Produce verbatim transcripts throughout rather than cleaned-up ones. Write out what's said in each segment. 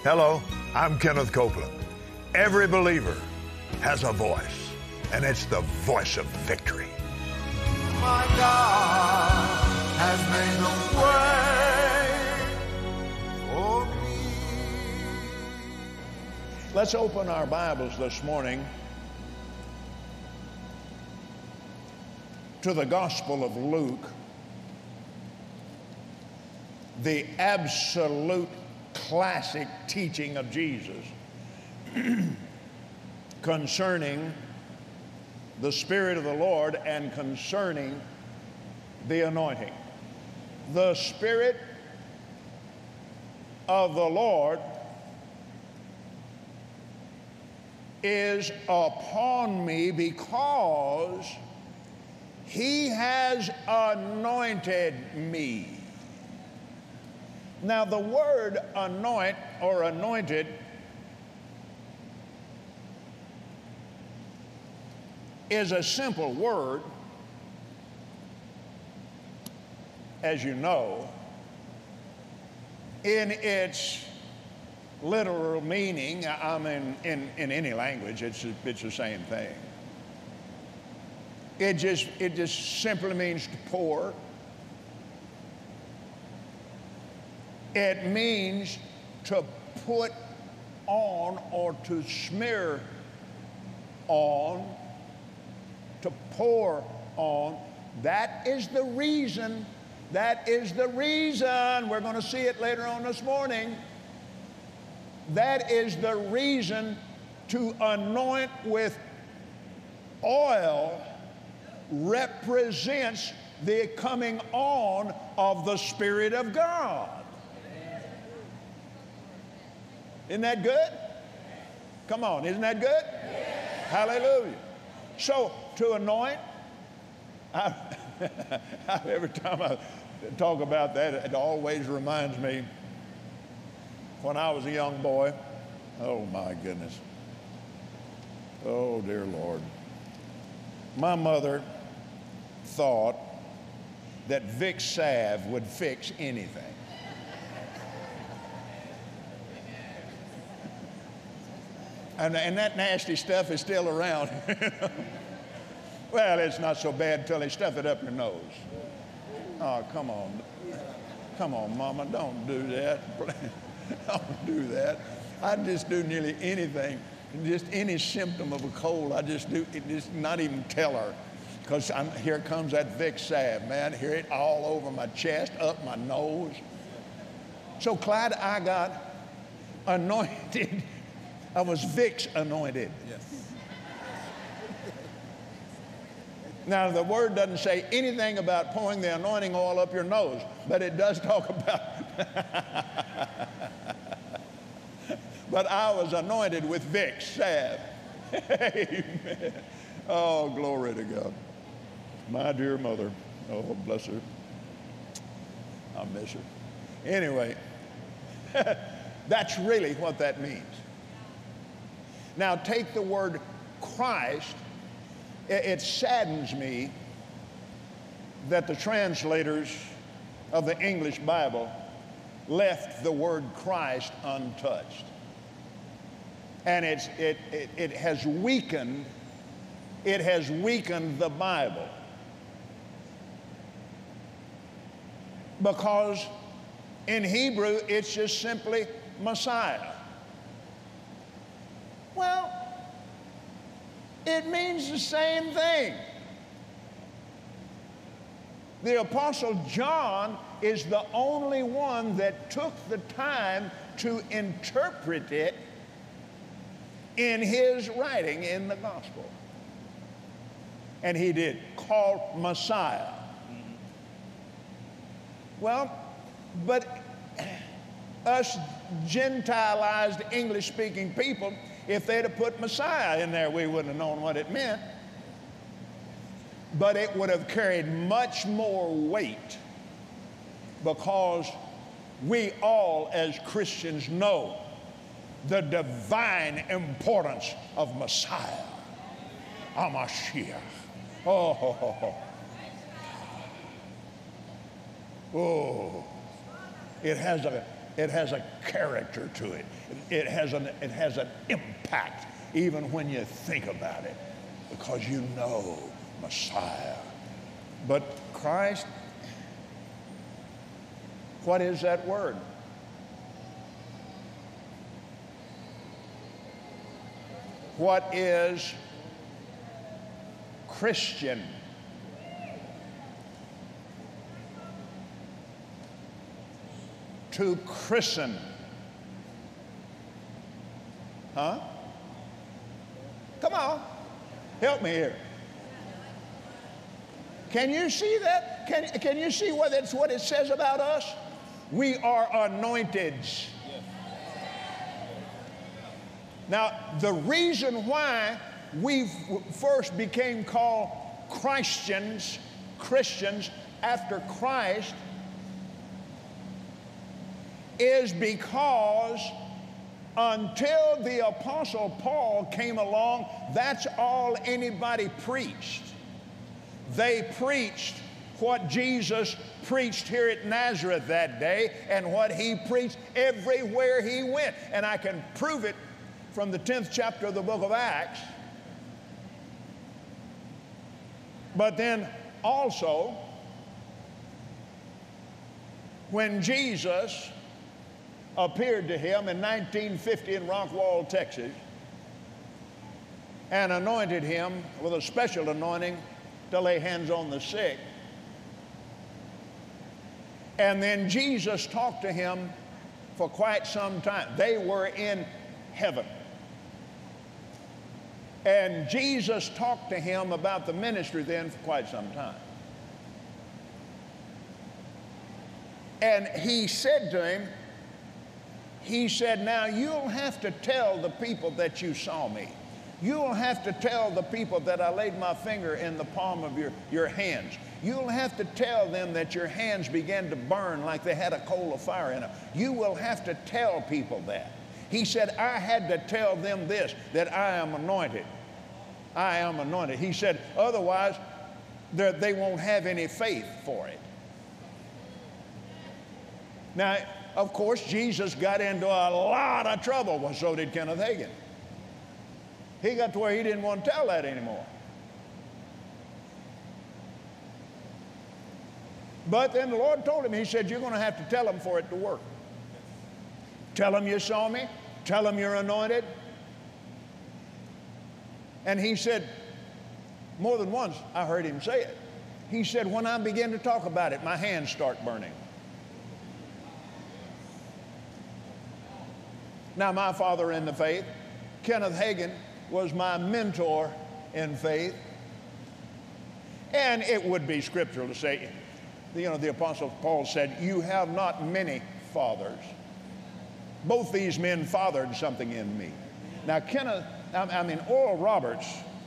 Hello, I'm Kenneth Copeland. Every believer has a voice, and it's the voice of victory. My God has made a way for me. Let's open our Bibles this morning to the Gospel of Luke, the absolute classic teaching of Jesus concerning the Spirit of the Lord and concerning the anointing. The Spirit of the Lord is upon me because He has anointed me. Now, the word anoint or anointed is a simple word, as you know. In its literal meaning, I mean, in, in any language, it's, it's the same thing. It just, it just simply means to pour. It means to put on or to smear on, to pour on. That is the reason, that is the reason, we're going to see it later on this morning, that is the reason to anoint with oil represents the coming on of the Spirit of God. Isn't that good? Come on, isn't that good? Yes. Hallelujah. So, to anoint, I, every time I talk about that, it always reminds me when I was a young boy. Oh, my goodness. Oh, dear Lord. My mother thought that Vicks salve would fix anything. And, and that nasty stuff is still around. Well, it's not so bad until they stuff it up your nose. Oh, come on. Come on, Mama, don't do that. Don't do that. I just do nearly anything. Just any symptom of a cold, I just do, it just not even tell her. Because here comes that Vicks salve, man. Hear it all over my chest, up my nose. So, Clyde, I got anointed. I was Vicks anointed. Yes. Now, the word doesn't say anything about pouring the anointing oil up your nose, but it does talk about. But I was anointed with Vicks salve. Amen. Oh, glory to God. My dear mother. Oh, bless her. I miss her. Anyway, that's really what that means. Now, take the word Christ. It saddens me that the translators of the English Bible left the word Christ untouched. And it's, it, it, it has weakened, it has weakened the Bible. Because in Hebrew, it's just simply Messiah. Well, it means the same thing. The Apostle John is the only one that took the time to interpret it in his writing in the gospel. And he did, called Messiah. Well, but us Gentilized English-speaking people, if they'd have put Messiah in there, we wouldn't have known what it meant. But it would have carried much more weight because we all as Christians know the divine importance of Messiah, Hamashiach. Oh, ho, ho, ho. Oh, it has a It has a character to it. It has an, it has an impact even when you think about it, because you know Messiah. But Christ, what is that word? What is Christian? To christen. Huh? Come on. Help me here. Can you see that? Can, can you see what it's what it says about us? We are anointed. Now, the reason why we first became called Christians, Christians after Christ, is because until the Apostle Paul came along, that's all anybody preached. They preached what Jesus preached here at Nazareth that day and what he preached everywhere he went. And I can prove it from the tenth chapter of the book of Acts. But then also, when Jesus appeared to him in nineteen fifty in Rockwall, Texas, and anointed him with a special anointing to lay hands on the sick. And then Jesus talked to him for quite some time. They were in heaven. And Jesus talked to him about the ministry then for quite some time. And he said to him, he said, now you'll have to tell the people that you saw me. You'll have to tell the people that I laid my finger in the palm of your, your hands. You'll have to tell them that your hands began to burn like they had a coal of fire in them. You will have to tell people that. He said, I had to tell them this, that I am anointed. I am anointed. He said, otherwise, they won't have any faith for it. Now, of course, Jesus got into a lot of trouble, well, so did Kenneth Hagin. He got to where he didn't want to tell that anymore. But then the Lord told him, he said, you're going to have to tell them for it to work. Tell them you saw me. Tell them you're anointed. And he said, more than once, I heard him say it. He said, when I begin to talk about it, my hands start burning. Now, my father in the faith, Kenneth Hagin, was my mentor in faith. And it would be scriptural to say, you know, the Apostle Paul said, you have not many fathers. Both these men fathered something in me. Now, Kenneth, I mean, Oral Roberts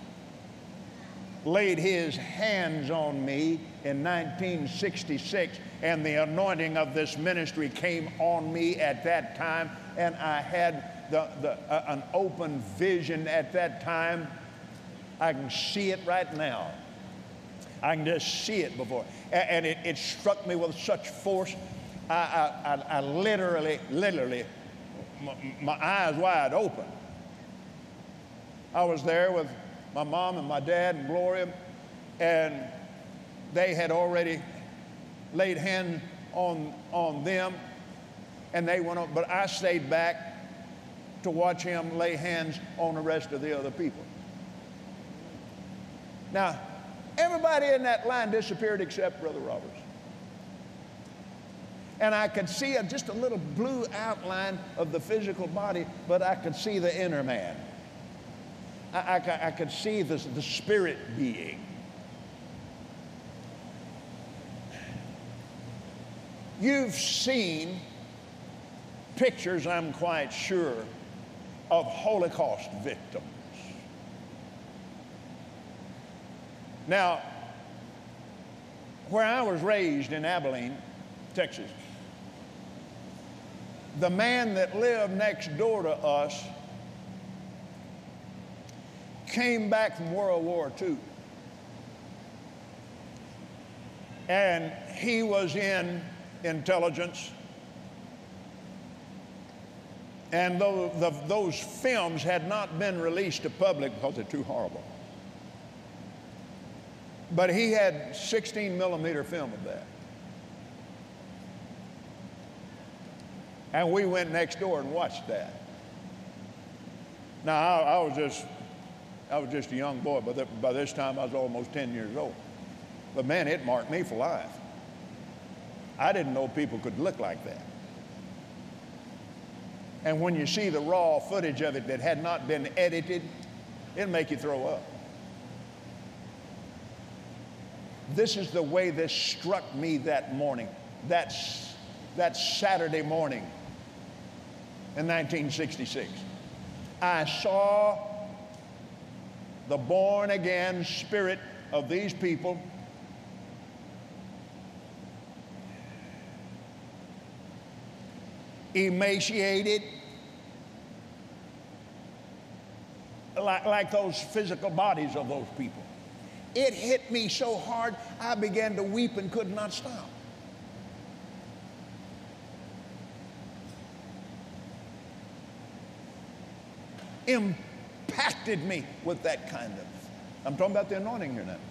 laid his hands on me in nineteen sixty-six, and the anointing of this ministry came on me at that time, and I had the, the, uh, an open vision at that time. I can see it right now. I can just see it before. And, and it, it struck me with such force. I, I, I, I literally, literally, my, my eyes wide open. I was there with my mom and my dad and Gloria, and they had already laid hands on, on them, and they went on, but I stayed back to watch him lay hands on the rest of the other people. Now, everybody in that line disappeared except Brother Roberts. And I could see a, just a little blue outline of the physical body, but I could see the inner man. I, I, I could see the, the spirit being. You've seen pictures, I'm quite sure, of Holocaust victims. Now, where I was raised in Abilene, Texas, the man that lived next door to us came back from World War Two. And he was in intelligence. And those, the, those films had not been released to public because they're too horrible. But he had sixteen millimeter film of that. And we went next door and watched that. Now, I, I was just, I was just a young boy, but by, by this time I was almost ten years old. But man, it marked me for life. I didn't know people could look like that. And when you see the raw footage of it that had not been edited, it'll make you throw up. This is the way this struck me that morning, that, that Saturday morning in nineteen sixty-six. I saw the born-again spirit of these people emaciated, like, like those physical bodies of those people. It hit me so hard, I began to weep and could not stop. Impacted me with that kind of, I'm talking about the anointing here now.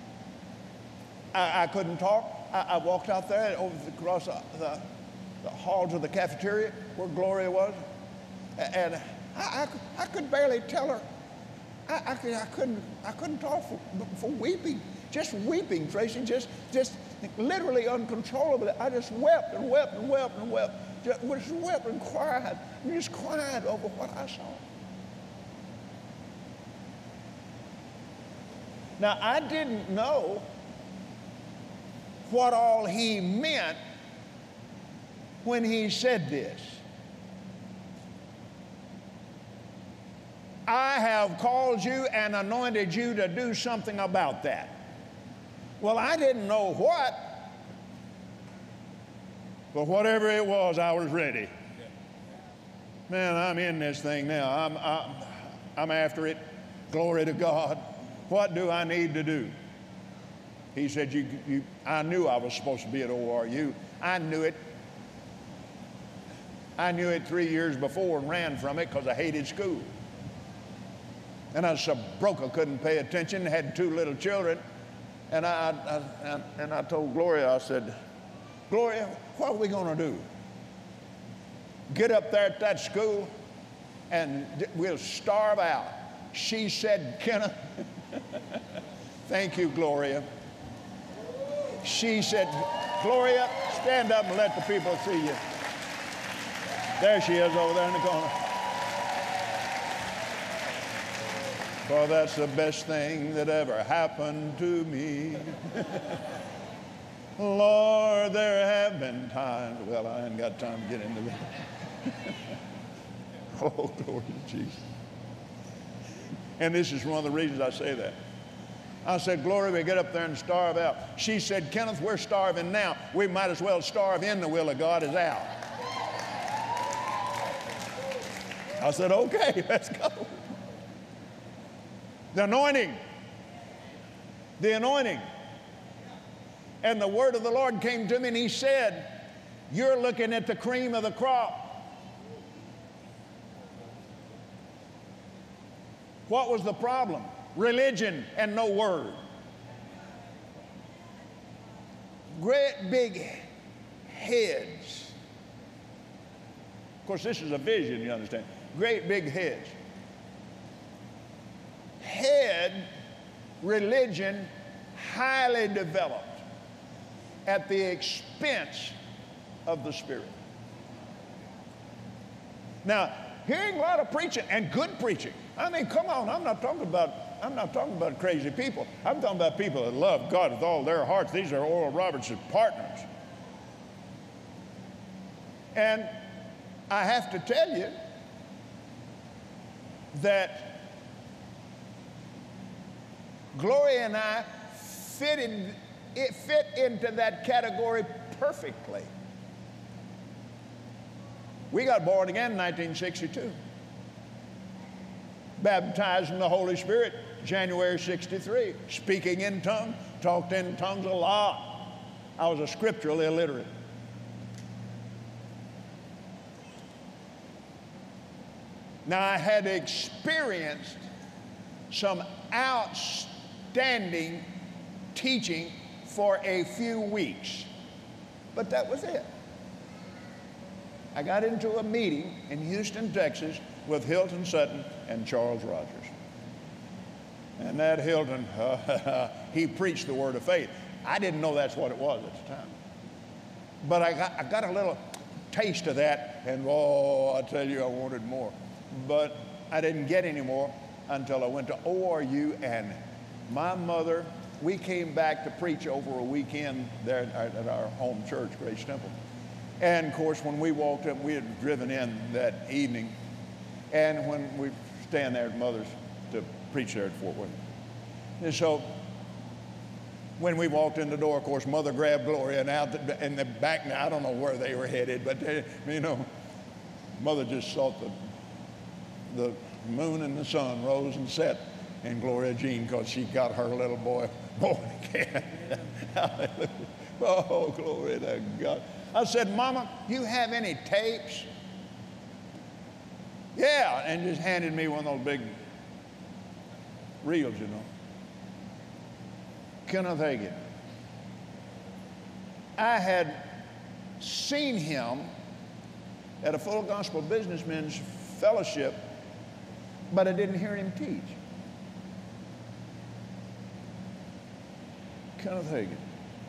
I, I couldn't talk. I, I walked out there over the, across the, the, the halls of the cafeteria where Gloria was, and I, I, I could barely tell her. I, I, I couldn't I couldn't talk for, for weeping, just weeping, Tracy, just just literally uncontrollable. I just wept and wept and wept and wept, just, just wept and cried, and just cried over what I saw. Now, I didn't know what all he meant when he said this. I have called you and anointed you to do something about that. Well, I didn't know what, but whatever it was, I was ready. Man, I'm in this thing now. I'm, I'm, I'm after it. Glory to God. What do I need to do? He said, you, you, I knew I was supposed to be at O R U. I knew it. I knew it three years before and ran from it because I hated school. And I was so broke I couldn't pay attention, had two little children. And I, I, I, and I told Gloria, I said, Gloria, what are we going to do? Get up there at that school and we'll starve out. She said, Kenneth, thank you, Gloria. She said, Gloria, stand up and let the people see you. There she is over there in the corner. For that's the best thing that ever happened to me. Lord, there have been times, well, I ain't got time to get into that. Oh, glory to Jesus. And this is one of the reasons I say that. I said, Gloria, we get up there and starve out. She said, Kenneth, we're starving now. We might as well starve in the will of God as out. I said, okay, let's go. The anointing. The anointing. And the word of the Lord came to me and he said, you're looking at the cream of the crop. What was the problem? Religion and no word. Great big heads. Of course, this is a vision, you understand. Great big heads. Head religion highly developed at the expense of the spirit. Now, hearing a lot of preaching and good preaching. I mean, come on, I'm not talking about I'm not talking about crazy people. I'm talking about people that love God with all their hearts. These are Oral Roberts' partners. And I have to tell you that Gloria and I fitted, it fit into that category perfectly. We got born again in nineteen sixty-two. Baptized in the Holy Spirit, January sixty-three. Speaking in tongues, talked in tongues a lot. I was a scriptural illiterate. Now, I had experienced some outstanding teaching for a few weeks, but that was it. I got into a meeting in Houston, Texas with Hilton Sutton and Charles Rogers. And that Hilton, uh, he preached the word of faith. I didn't know that's what it was at the time. But I got, I got a little taste of that, and oh, I tell you, I wanted more. But I didn't get any more until I went to O R U, and my mother, we came back to preach over a weekend there at our home church, Grace Temple. And of course, when we walked up, we had driven in that evening, and when we stand there at Mother's to preach there at Fort Worth. And so when we walked in the door, of course, Mother grabbed Gloria, and out the, in the back, now I don't know where they were headed, but they, you know, Mother just saw the the moon and the sun rose and set in Gloria Jean, because she got her little boy born again. Hallelujah. Oh, glory to God. I said, Mama, you have any tapes? Yeah, and just handed me one of those big reels, you know. Kenneth Hagin. I had seen him at a Full Gospel Businessmen's Fellowship, but I didn't hear him teach. Kenneth Hagin.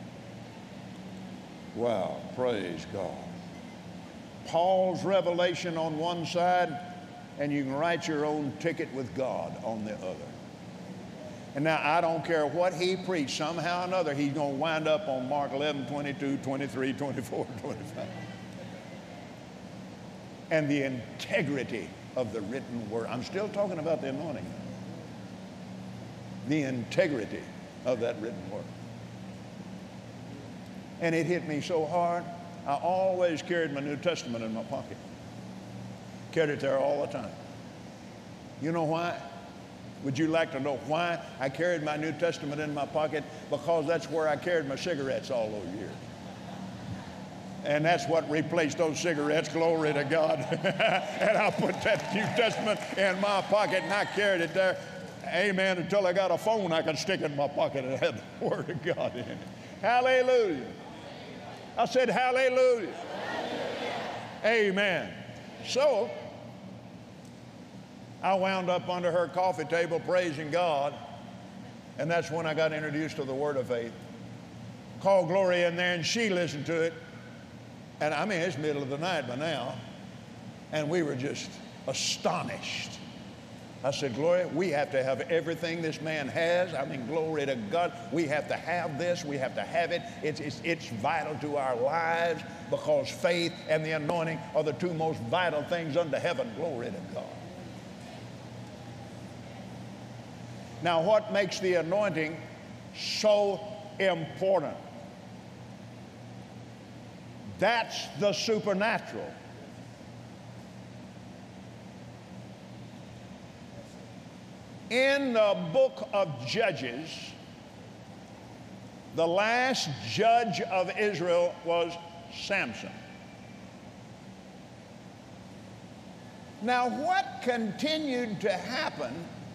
Wow, praise God. Paul's revelation on one side, and you can write your own ticket with God on the other. And now I don't care what he preached, somehow or another, he's going to wind up on Mark eleven, twenty-two, twenty-three, twenty-four, twenty-five. And the integrity of the written word. I'm still talking about the anointing. The integrity of that written word. And it hit me so hard, I always carried my New Testament in my pocket. Carried it there all the time. You know why? Would you like to know why I carried my New Testament in my pocket? Because that's where I carried my cigarettes all those years. And that's what replaced those cigarettes, glory to God. And I put that New Testament in my pocket, and I carried it there, amen, until I got a phone I could stick in my pocket and had the Word of God in it. Hallelujah. I said hallelujah. Hallelujah. Amen. So, I wound up under her coffee table praising God, and that's when I got introduced to the Word of Faith. Called Gloria in there, and she listened to it. And I mean, it's middle of the night by now, and we were just astonished. I said, Gloria, we have to have everything this man has. I mean, glory to God. We have to have this. We have to have it. It's, it's, it's vital to our lives, because faith and the anointing are the two most vital things under heaven. Glory to God. Now, what makes the anointing so important? That's the supernatural. In the book of Judges, the last judge of Israel was Samson. Now, what continued to happen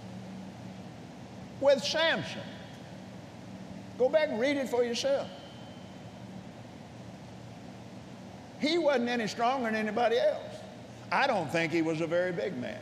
with Samson? Go back and read it for yourself. He wasn't any stronger than anybody else. I don't think he was a very big man.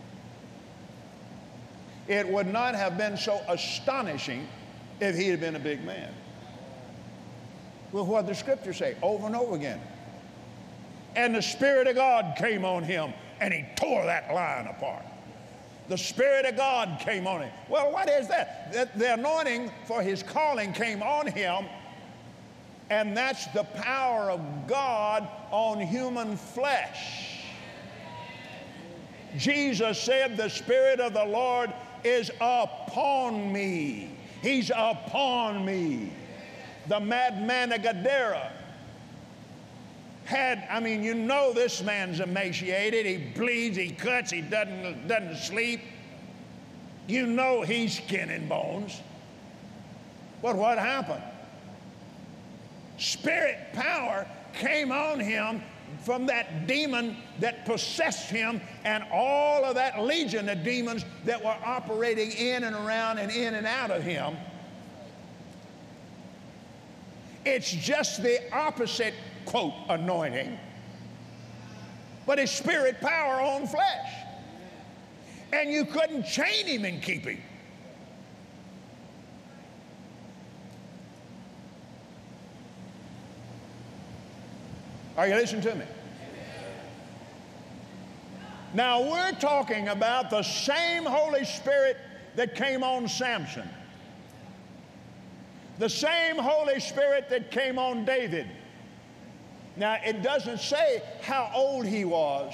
It would not have been so astonishing if he had been a big man. Well, what does the Scripture say over and over again? And the Spirit of God came on him, and he tore that lion apart. The Spirit of God came on him. Well, what is that? The, the anointing for his calling came on him, and that's the power of God on human flesh. Jesus said, the Spirit of the Lord is upon me. He's upon me. The madman of Gadara had, I mean, you know this man's emaciated. He bleeds, he cuts, he doesn't, doesn't sleep. You know he's skin and bones. But what happened? Spirit power came on him, from that demon that possessed him and all of that legion of demons that were operating in and around and in and out of him. It's just the opposite, quote, anointing, but it's spirit power on flesh. And you couldn't chain him and keep him. Are you listening to me? Now, we're talking about the same Holy Spirit that came on Samson, the same Holy Spirit that came on David. Now, it doesn't say how old he was.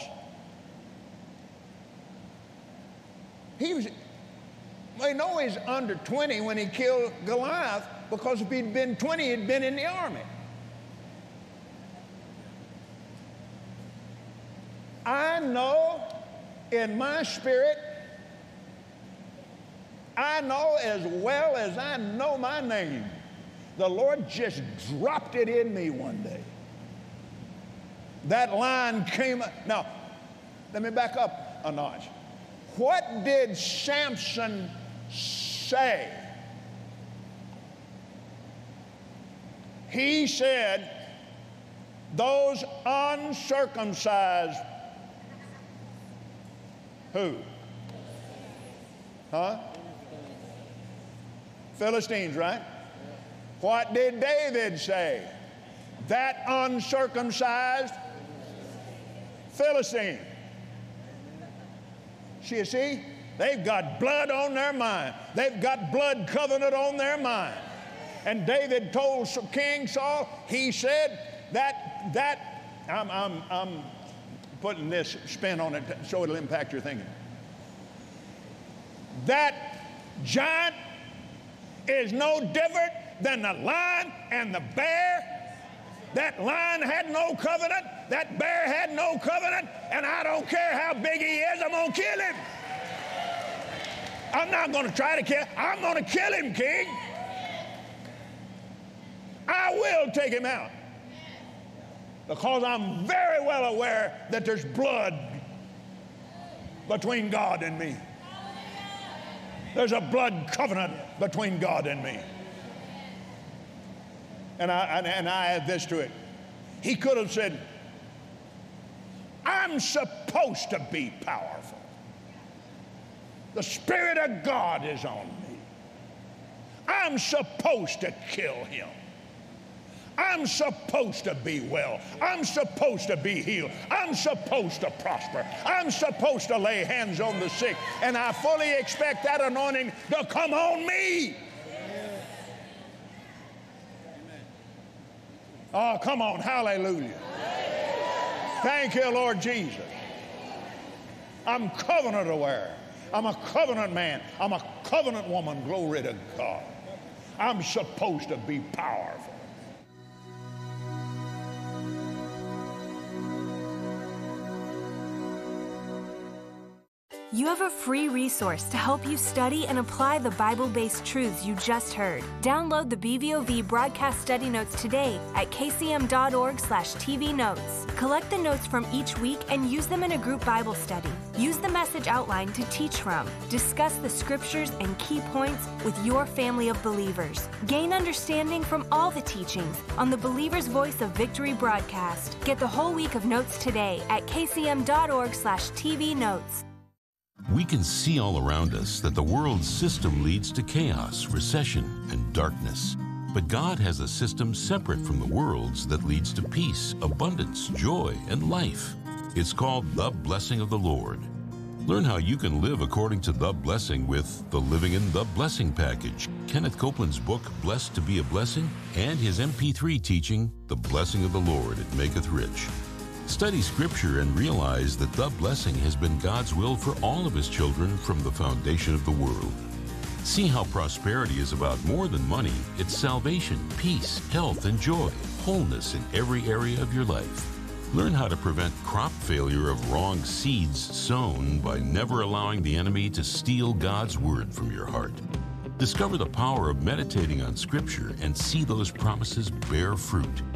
He was, we know he's under twenty when he killed Goliath, because if he'd been twenty, he'd been in the army. I know in my spirit, I know as well as I know my name, the Lord just dropped it in me one day. That line came up. Now, let me back up a notch. What did Samson say? He said, those uncircumcised. Who? Huh? Philistines, right? What did David say? That uncircumcised Philistine. See, you see? They've got blood on their mind. They've got blood covenant on their mind. And David told King Saul, he said that, that, I'm, I'm, I'm putting this spin on it so it'll impact your thinking. That giant is no different than the lion and the bear. That lion had no covenant. That bear had no covenant. And I don't care how big he is, I'm going to kill him. I'm not going to try to kill. I'm going to kill him, King. I will take him out. Because I'm very well aware that there's blood between God and me. There's a blood covenant between God and me. And I, and, and I add this to it. He could have said, I'm supposed to be powerful. The Spirit of God is on me. I'm supposed to kill him. I'm supposed to be well. I'm supposed to be healed. I'm supposed to prosper. I'm supposed to lay hands on the sick. And I fully expect that anointing to come on me. Oh, come on. Hallelujah. Thank you, Lord Jesus. I'm covenant aware. I'm a covenant man. I'm a covenant woman. Glory to God. I'm supposed to be powerful. You have a free resource to help you study and apply the Bible-based truths you just heard. Download the B V O V broadcast study notes today at k c m dot org slash t v notes. Collect the notes from each week and use them in a group Bible study. Use the message outline to teach from. Discuss the scriptures and key points with your family of believers. Gain understanding from all the teachings on the Believer's Voice of Victory broadcast. Get the whole week of notes today at k c m dot org slash t v notes. We can see all around us that the world's system leads to chaos, recession, and darkness. But God has a system separate from the world's that leads to peace, abundance, joy, and life. It's called the Blessing of the Lord. Learn how you can live according to the blessing with the Living in the Blessing package, Kenneth Copeland's book, Blessed to be a Blessing, and his M P three teaching, The Blessing of the Lord, It Maketh Rich. Study Scripture and realize that the blessing has been God's will for all of His children from the foundation of the world. See how prosperity is about more than money. It's salvation, peace, health, and joy, wholeness in every area of your life. Learn how to prevent crop failure of wrong seeds sown by never allowing the enemy to steal God's word from your heart. Discover the power of meditating on Scripture and see those promises bear fruit.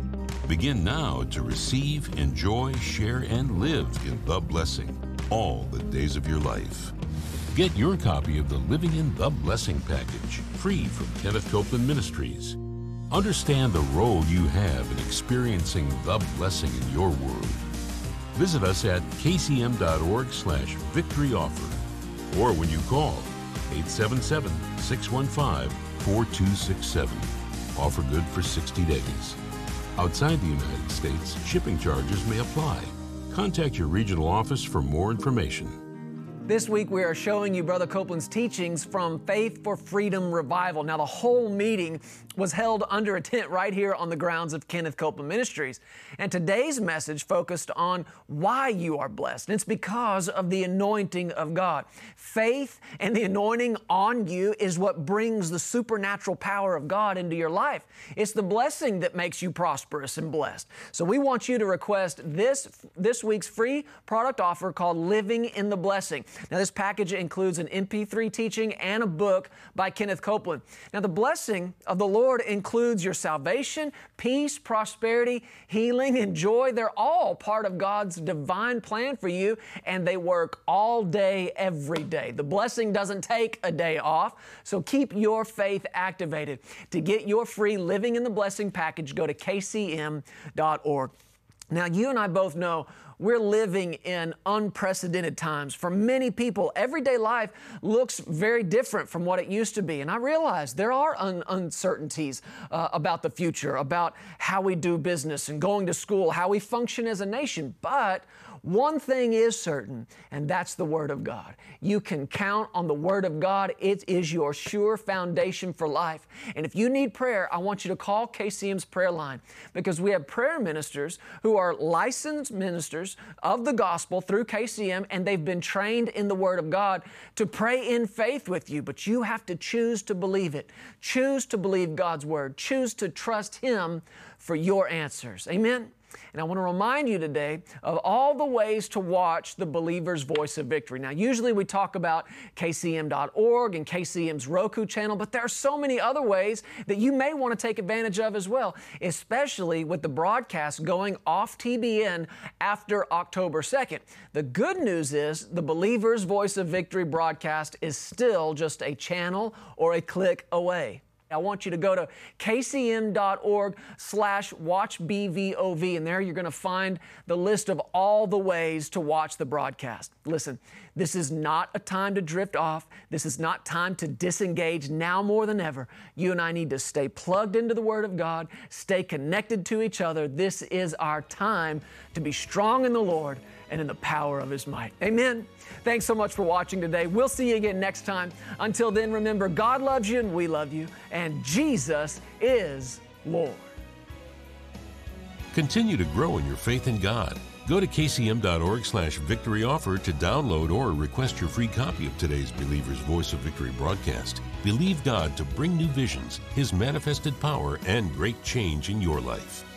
Begin now to receive, enjoy, share, and live in the blessing all the days of your life. Get your copy of the Living in the Blessing package, free from Kenneth Copeland Ministries. Understand the role you have in experiencing the blessing in your world. Visit us at kcm.org slash victory offer, or when you call eight seven seven, six one five, four two six seven. Offer good for sixty days. Outside the United States, shipping charges may apply. Contact your regional office for more information. This week we are showing you Brother Copeland's teachings from Faith for Freedom Revival. Now the whole meeting was held under a tent right here on the grounds of Kenneth Copeland Ministries. And today's message focused on why you are blessed. And it's because of the anointing of God. Faith and the anointing on you is what brings the supernatural power of God into your life. It's the blessing that makes you prosperous and blessed. So we want you to request this, this week's free product offer called Living in the Blessing. Now this package includes an M P three teaching and a book by Kenneth Copeland. Now the blessing of the Lord includes your salvation, peace, prosperity, healing, and joy. They're all part of God's divine plan for you, and they work all day, every day. The blessing doesn't take a day off, so keep your faith activated. To get your free Living in the Blessing package, go to k c m dot org. Now, you and I both know we're living in unprecedented times. For many people, everyday life looks very different from what it used to be. And I realize there are un- uncertainties uh, about the future, about how we do business and going to school, how we function as a nation. But one thing is certain, and that's the Word of God. You can count on the Word of God. It is your sure foundation for life. And if you need prayer, I want you to call K C M's prayer line, because we have prayer ministers who are licensed ministers of the gospel through K C M, and they've been trained in the Word of God to pray in faith with you. But you have to choose to believe it. Choose to believe God's Word. Choose to trust Him for your answers. Amen? And I want to remind you today of all the ways to watch the Believer's Voice of Victory. Now, usually we talk about k c m dot org and K C M's Roku channel, but there are so many other ways that you may want to take advantage of as well, especially with the broadcast going off T B N after October second. The good news is the Believer's Voice of Victory broadcast is still just a channel or a click away. I want you to go to k c m dot org slash watch B V O V, and there you're going to find the list of all the ways to watch the broadcast. Listen, this is not a time to drift off. This is not time to disengage. Now more than ever, you and I need to stay plugged into the Word of God, stay connected to each other. This is our time to be strong in the Lord and in the power of His might. Amen. Thanks so much for watching today. We'll see you again next time. Until then, remember, God loves you and we love you, and Jesus is Lord. Continue to grow in your faith in God. Go to k c m dot org slash victory offer to download or request your free copy of today's Believer's Voice of Victory broadcast. Believe God to bring new visions, His manifested power, and great change in your life.